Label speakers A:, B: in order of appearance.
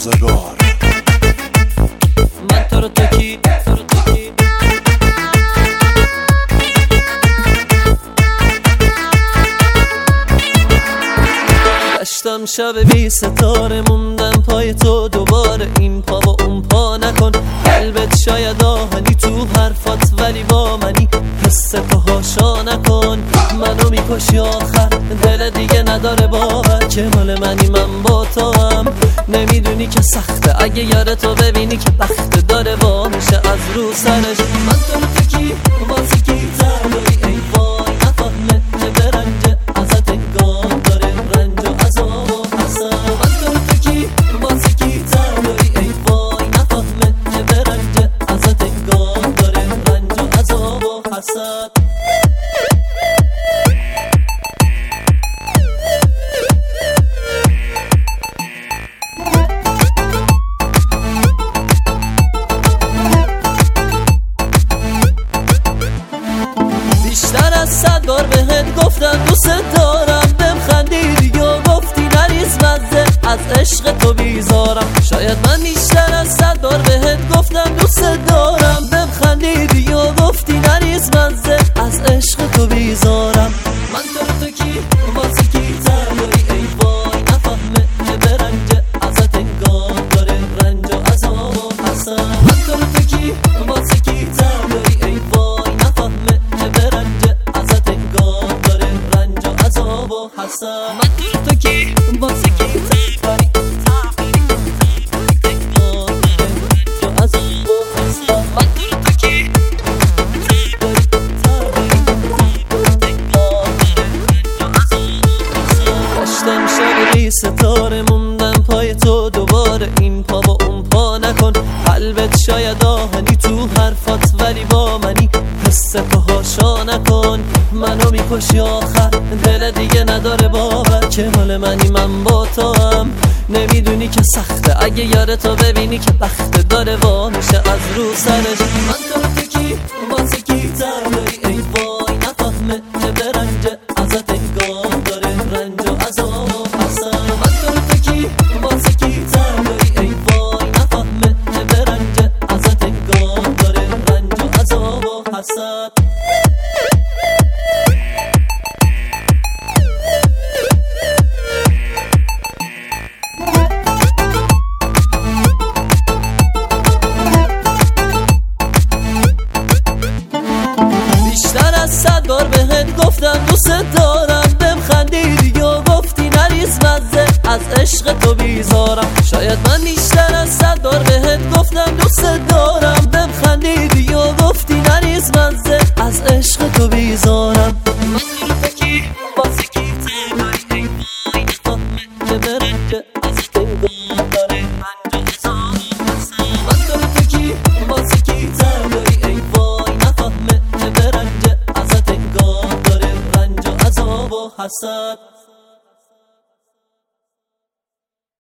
A: روزگار.
B: من تو رو تکی گشتم شب بی ستاره، موندم پای تو دوباره. این پا و اون پا نکن، قلبت شاید آهنی تو حرفات ولی با منی. حس تو هاشا نکن، منو میکشی آخر. دل دیگه نداره باور که مال منی، من با تو هم. نمیدونی که سخته اگه یار تو ببینی که بخت داره وا میشه از رو سرش. من تو رو تکی واسه کی زدایی ای وای، نفهمه که برنجه ازت انگام داره رنج و عذاب و حسن. من تو رو تکی واسه کی زدایی ای وای، نفهمه که برنجه ازت انگام داره رنج و عذاب و حسن. بیشتر از 100 بار بهت گفتم دوست دارم، بهم خندیدی و گفتی نریز مزه، از عشق تو بیزارم. شاید من بیشتر از 100 بار بهت گفتم دوست دارم، بهم خندیدی و گفتی نریز مزه، از عشق تو بیزارم. من تو رو تکی واسه کی زدایی ای وای، نفهمه که برنجه ازت انگام داره رنج و عذاب و حسن. من تو رو تکی واسه کی زدایی ای وای، نفهمه که برنجه ازت انگام داره رنج و عذاب و حسن. من تو رو تکی واسه کی زدایی ستاره، موندم پای تو دوباره. این پا و اون پا نکن، قلبت شاید آهنی تو حرفات ولی با منی. حس تو هاشا نکن، منو میکشی آخر. دل دیگه نداره باور که مال منی، من با تو هم. نمیدونی که سخته اگه یار تو ببینی که بخت داره وا میشه از رو سرش. من تو رو تکی واسه کی زدایی ای وای، نفهمه که برنجه ازت انگام داره رنج و عذاب و حسن. من تو رو تکی واسه کی زدایی ای وای، نفهمه که برنجه ازت انگام داره رنج و عذاب و حسن. بیشتر از 100 بار بهت گفتم دوست دارم، بهم خندیدی و گفتی نریز مزه، از عشق تو بیزارم. شاید من بیشتر از 100 بار بهت گفتم دوست دارم، بهم خندیدی و گفتی نریز مزه، از عشق تو بیزارم. من تو رو تکی واسه کی زدایی ای وای، نفهمه که برنجه ازت انگام داره رنج و عذاب و حسن. من تو رو تکی واسه کی زدایی ای وای، نفهمه که برنجه ازت انگام داره رنج و عذاب و حسد.